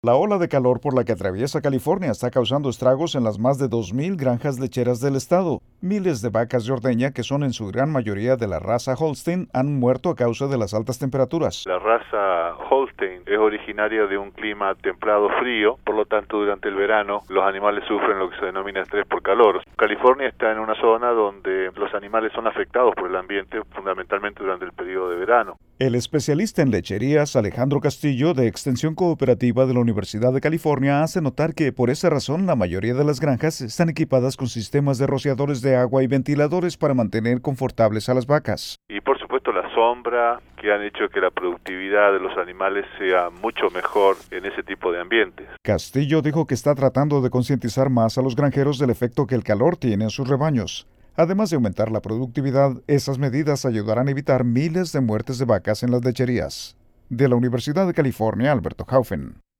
La ola de calor por la que atraviesa California está causando estragos en las más de 2.000 granjas lecheras del estado. Miles de vacas de ordeña, que son en su gran mayoría de la raza Holstein, han muerto a causa de las altas temperaturas. La raza Holstein es originaria de un clima templado-frío, por lo tanto durante el verano los animales sufren lo que se denomina estrés por calor. California está en una zona donde los animales son afectados por el ambiente, fundamentalmente durante el periodo de verano. El especialista en lecherías Alejandro Castillo, de Extensión Cooperativa de la Universidad de California, hace notar que por esa razón la mayoría de las granjas están equipadas con sistemas de rociadores de agua y ventiladores para mantener confortables a las vacas. Y por supuesto la sombra, que han hecho que la productividad de los animales sea mucho mejor en ese tipo de ambientes. Castillo dijo que está tratando de concientizar más a los granjeros del efecto que el calor tiene en sus rebaños. Además de aumentar la productividad, esas medidas ayudarán a evitar miles de muertes de vacas en las lecherías. De la Universidad de California, Alberto Haufen.